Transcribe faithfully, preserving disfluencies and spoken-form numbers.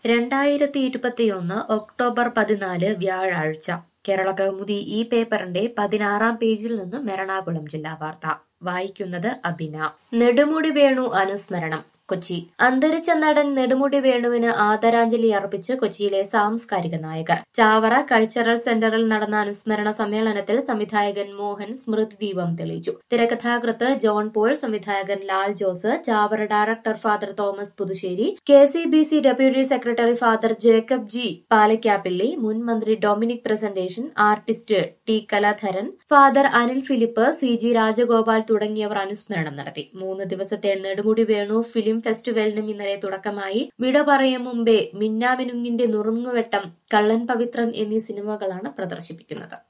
രണ്ടായിരത്തി ഇരുപത്തിയൊന്ന് ഒക്ടോബർ പതിനാല് വ്യാഴാഴ്ച കേരള കൗമുദി ഈ പേപ്പറിന്റെ പതിനാറാം പേജിൽ നിന്ന് എറണാകുളം ജില്ലാ വാർത്ത വായിക്കുന്നത് അബിന. നെടുമുടി വേണു അനുസ്മരണം കൊച്ചി. അന്തരിച്ച നടൻ നെടുമുടി വേണുവിന് ആദരാഞ്ജലി അർപ്പിച്ച് കൊച്ചിയിലെ സാംസ്കാരിക നായകർ. ചാവറ കൾച്ചറൽ സെന്ററിൽ നടന്ന അനുസ്മരണ സമ്മേളനത്തിൽ സംവിധായകൻ മോഹൻ സ്മൃതി ദീപം തെളിയിച്ചു. തിരക്കഥാകൃത്ത് ജോൺ പോൾ, സംവിധായകൻ Lal Jose, Chavara director father Thomas Puthussery, K C B C deputy secretary father Jacob G Palakkappilly, മുൻ മന്ത്രി Dominic Presentation, artist T Kaladharan, father Anil Philip, C G Rajagopal തുടങ്ങിയവർ അനുസ്മരണം നടത്തി. മൂന്ന് ദിവസത്തെ നെടുമുടി വേണു ഫിലിം ഫെസ്റ്റിവലിനും ഇന്നലെ തുടക്കമായി. വിട പറയും മുമ്പേ, മിന്നാമിനുങ്ങിന്റെ നുറുങ്ങുവെട്ടം, കള്ളൻ പവിത്രൻ എന്നീ സിനിമകളാണ് പ്രദർശിപ്പിക്കുന്നത്.